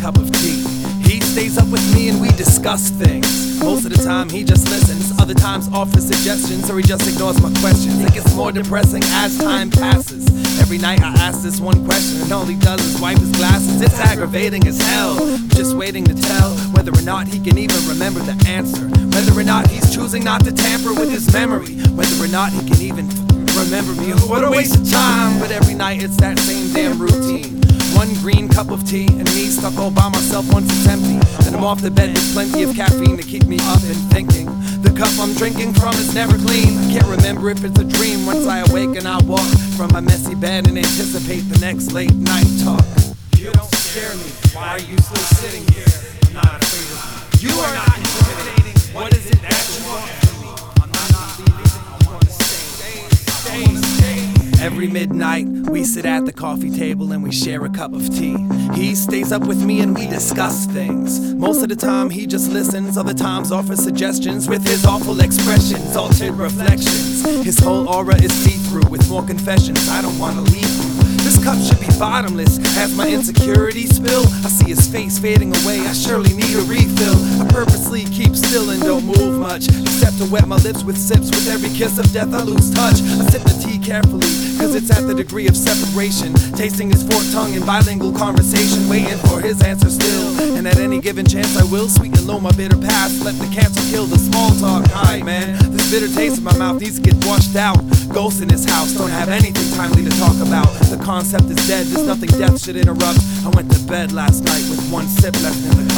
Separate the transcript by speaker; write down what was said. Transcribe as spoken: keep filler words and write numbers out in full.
Speaker 1: cup of tea. He stays up with me and we discuss things. Most of the time he just listens, other times offers suggestions, or he just ignores my questions. It gets more depressing as time passes. Every night I ask this one question and all he does is wipe his glasses. It's aggravating as hell. I'm just waiting to tell whether or not he can even remember the answer, whether or not he's choosing not to tamper with his memory, whether or not he can even remember me. What a waste of time. But every night it's that same damn routine. One green cup of tea and me stuck all by myself once it's empty. Then I'm off the bed with plenty of caffeine to keep me up and thinking. The cup I'm drinking from is never clean. I can't remember if it's a dream. Once I awaken I walk from my messy bed and anticipate the next late night talk. You don't scare me. Why are you still sitting here? I'm not afraid of you. You are not intimidating. What is it that you want from me? I'm not leaving. I want to stay. Stay. Stay. Every midnight, we sit at the coffee table and we share a cup of tea. He stays up with me and we discuss things. Most of the time he just listens, other times offers suggestions with his awful expressions, altered reflections. His whole aura is see-through with more confessions. I don't wanna leave you. This cup should be bottomless. As my insecurities spill, I see his face fading away. I surely need a refill. I purposely keep still and don't move much, except to wet my lips with sips. With every kiss of death I lose touch. I sip the tea carefully, cause it's at the degree of separation. Tasting his forked tongue in bilingual conversation, waiting for his answer still. And at any given chance I will sweeten low my bitter past. Let the cancer kill the small talk. Hi man, this bitter taste in my mouth needs to get washed out. Ghosts in his house don't have anything timely to talk about. The concept is dead, there's nothing death should interrupt. I went to bed last night with one sip left in the